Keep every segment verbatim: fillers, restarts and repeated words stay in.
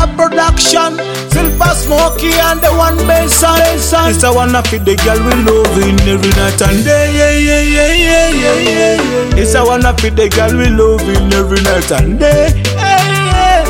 production. Silver Smokey and the one bass on. It's a one of the girl we loving every night and day. Yeah, yeah, yeah, yeah, yeah, yeah, yeah. It's a one of the girl we loving every night and day. Yeah, yeah.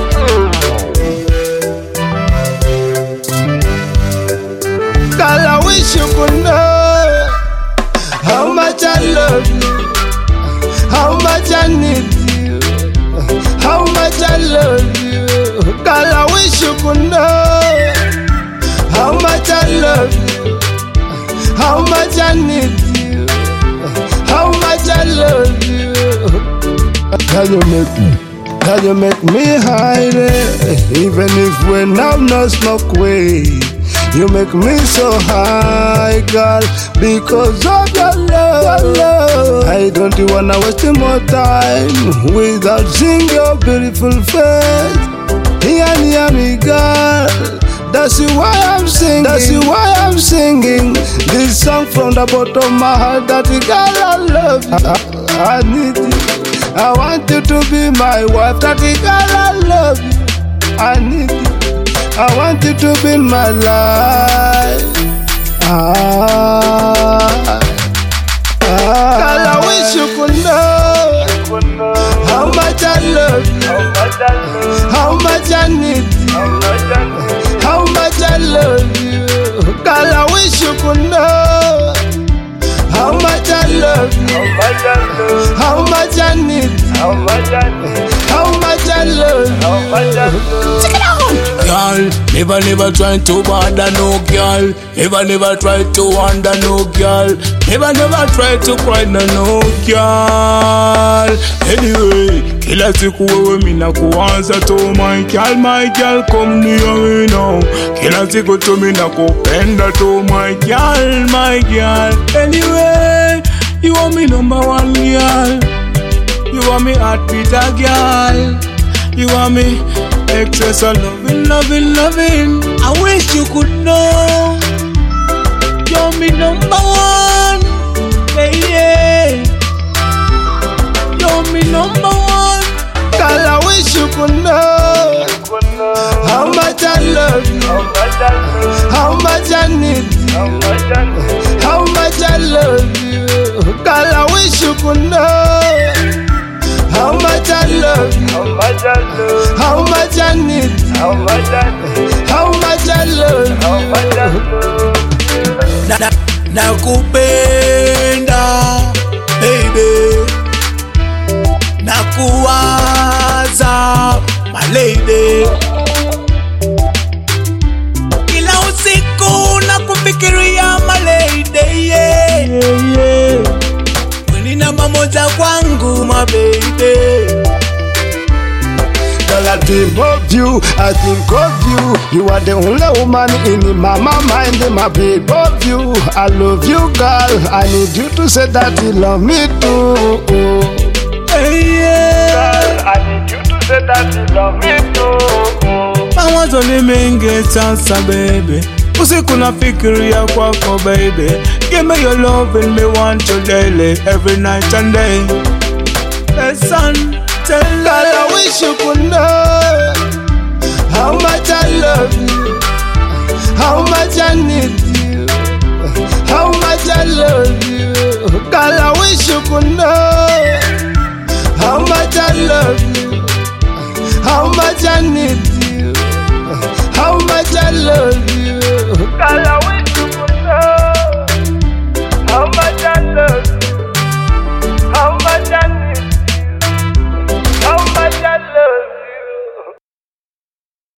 Girl, I wish you could know how much I love you, how much I need you, how much I love you. Girl, I wish you could know how much I love you, how much I need you, how much I love you. Girl, you make me, girl, you make me high, even if when I'm not smoke weed. You make me so high, girl, because of your love, your love. I don't wanna waste more time without seeing your beautiful face. Hear me, hear me, girl. That's why I'm singing. That's why I'm singing this song from the bottom of my heart. That girl, I love you. I, I need you. I want you to be my wife. That girl, I love you. I need you. I want you to be in my life. Ah, ah. Girl, I wish you could know how much I love you, how much I need you, how much I love you. Girl, I wish you could know how much I love you, how much I need you, how much I love you. Check it out. Girl, never, never try to bother no girl. Never, never try to wonder no girl. Never, never try to cry no no girl. Anyway, kila siku wewe mina kuanza to my girl, my girl, come near me now. Kila siku tu mina kupenda to my girl, my girl. Anyway, you are me number one girl. You are me heartbeat a girl. You are me excess of loving, loving, loving. I wish you could know you're me number one, baby. You're me number one. Girl, I wish you could know how much I love you, how much I need you, how much I love you. Girl, I wish you could know how much I love you, how much I love, how much I need you, how much I need, how much I love you, how much I love. Na, na, nakupenda baby, nakuwaza my lady, kila usiku nakufikiria my lady, yeah, yeah, yeah. Namba moja kwangu my baby. Girl, I dream of you, I think of you. You are the only woman in my mind, my baby of you. I love you, girl. I need you to say that you love me too. Hey, yeah. Girl, I need you to say that you love me too. I want only mingi sasa baby. Usiku nafikiria kwako baby. Give me your love and me want you daily, every night and day. Listen, tell her, girl, I wish you could know how much I love you, how much I need you,